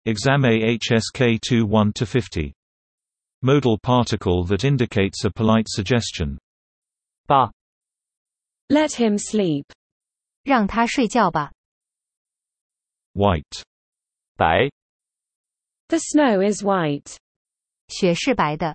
Exam AHSK 21-50. Modal particle that indicates a polite suggestion. 8. Let him sleep. 让他睡觉吧。 White. 白 The snow is white. 雪是白的。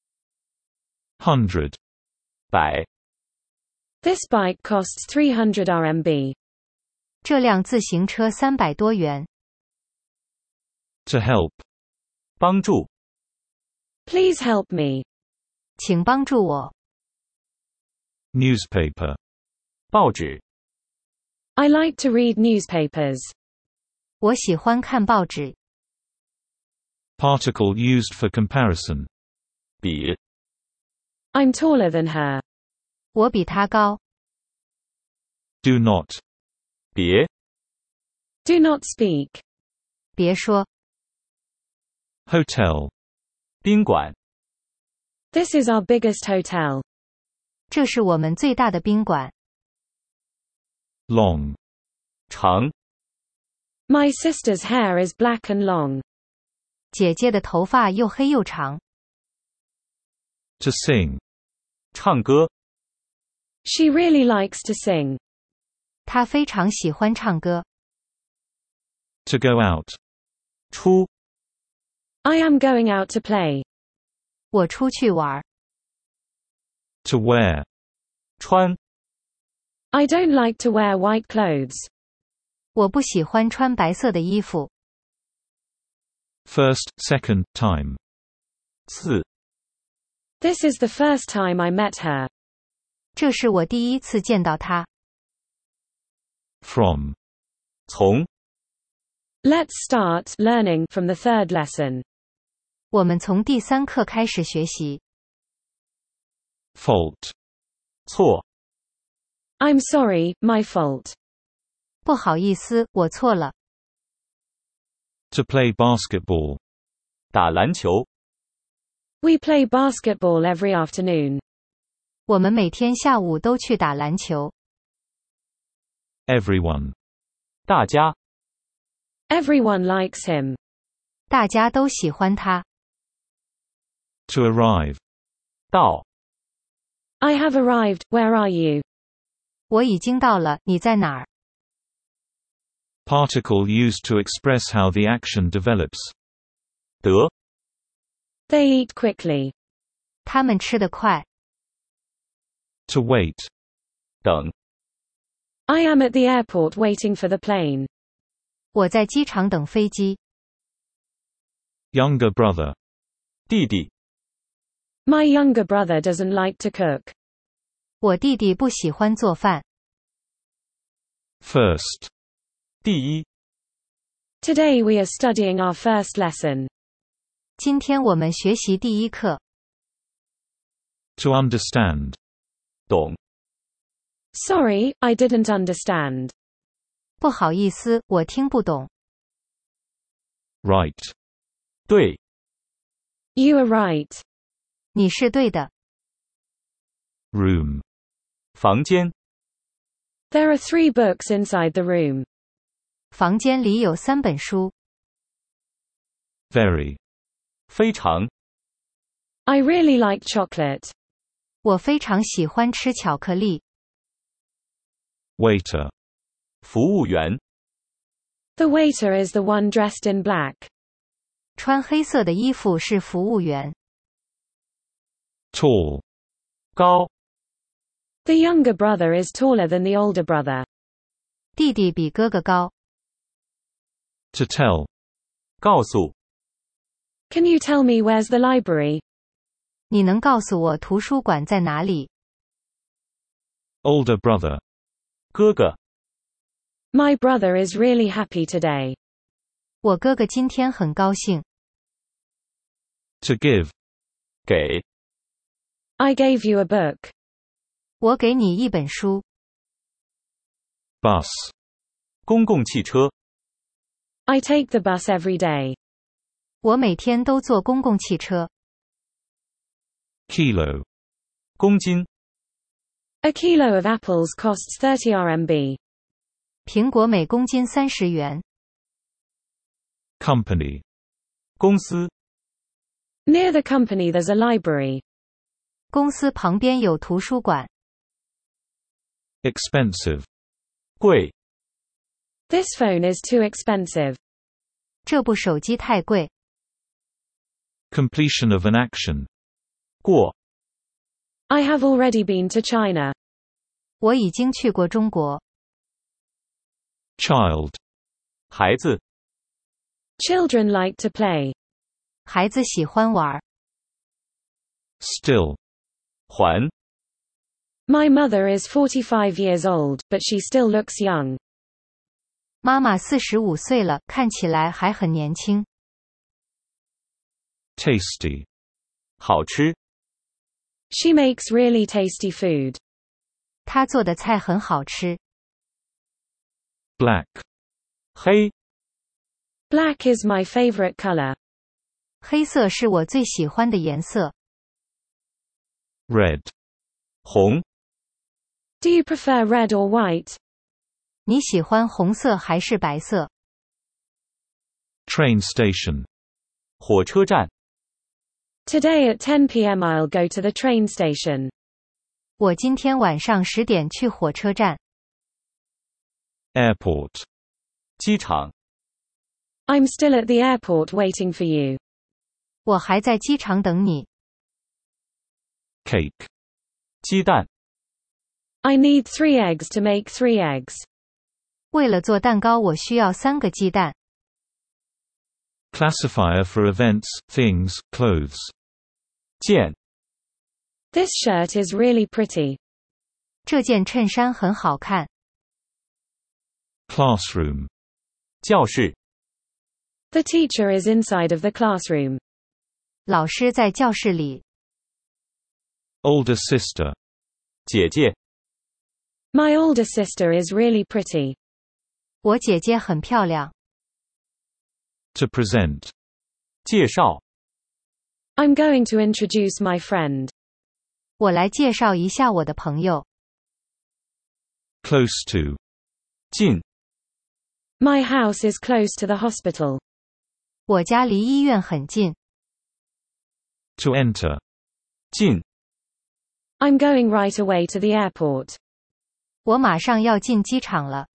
100. 100 This bike costs 300 RMB. 这辆自行车300多元。 To help. 帮助 Please help me. 请帮助我。 Newspaper. 报纸 I like to read newspapers. 我喜欢看报纸。 Particle used for comparison. 比 I'm taller than her. 我比他高。 Do not. 别 Do not speak. 别说。 Hotel. 宾馆 This is our biggest hotel. 这是我们最大的宾馆。 Long. 长 My sister's hair is black and long. 姐姐的头发又黑又长。 To sing. 唱歌 She really likes to sing. 她非常喜欢唱歌。 To go out. 出 I am going out to play. 我出去玩。 To wear. 穿 I don't like to wear white clothes. 我不喜欢穿白色的衣服。 First, second, time. 次 This is the first time I met her. 这是我第一次见到她。 From. 从 Let's start learning from the third lesson. 我们从第3课开始学习。 Fault. 错 I'm sorry, my fault. 不好意思，我错了。 To play basketball. 打篮球 We play basketball every afternoon. 我们每天下午都去打篮球。 Everyone. 大家 Everyone likes him. 大家都喜欢他。 To arrive. 到 I have arrived, where are you? 我已经到了，你在哪儿？ Particle used to express how the action develops. 得 They eat quickly. 他们吃得快。 To wait. 等 I am at the airport waiting for the plane. 我在机场等飞机。 Younger brother. 弟弟 My younger brother doesn't like to cook. 我弟弟不喜欢做饭。 First. 第一 Today we are studying our first lesson. 今天我们学习第1课。 To understand. 懂 Sorry, I didn't understand. 不好意思，我听不懂。 Right. 对 You are right. 你是对的。 Room. 房间 There are 3 books inside the room. 房间里有3本书。 Very. 非常 I really like chocolate. 我非常喜欢吃巧克力。 Waiter. 服务员 The waiter is the one dressed in black. 穿黑色的衣服是服务员。 Tall. 高 The younger brother is taller than the older brother. 弟弟比哥哥高。 To tell. 告诉 Can you tell me where's the library? 你能告诉我图书馆在哪里？ Older brother. 哥哥 My brother is really happy today. 我哥哥今天很高兴。 To give. 给 I gave you a book. 我给你一本书。 Bus. 公共汽车 I take the bus every day. 我每天都坐公共汽车。 Kilo. 公斤 A kilo of apples costs 30 RMB. 苹果每公斤30元。 Company. 公司 Near the company there's a library. 公司旁边有图书馆。 Expensive. 贵 This phone is too expensive. 这部手机太贵。 Completion of an action. 过 I have already been to China. 我已经去过中国。 Child. 孩子 Children like to play. 孩子喜欢玩。 Still. 还 My mother is 45 years old, but she still looks young. 妈妈45岁了，看起来还很年轻。 Tasty. 好吃 She makes really tasty food. 她做的菜很好吃。 Black. 黑 Black is my favorite color. 黑色是我最喜欢的颜色。 Red. 红 Do you prefer red or white? 你喜欢红色还是白色？ Train station. 火车站 Today at 10 p.m. I'll go to the train station. 我今天晚上10点去火车站。 Airport. 机场 I'm still at the airport waiting for you. 我还在机场等你。 Cake. 鸡蛋 I need 3 eggs to make 3 eggs. 为了做蛋糕，我需要3个鸡蛋。 Classifier for events, things, clothes. 件 This shirt is really pretty. 这件衬衫很好看。 Classroom. 教室 The teacher is inside of the classroom. 老师在教室里。 Older sister. 姐姐 My older sister is really pretty. 我姐姐很漂亮。 To present. 介绍 I'm going to introduce my friend. 我来介绍一下我的朋友。 Close to. 近 My house is close to the hospital. 我家离医院很近。 To enter. 近 I'm going right away to the airport. 我马上要进机场了。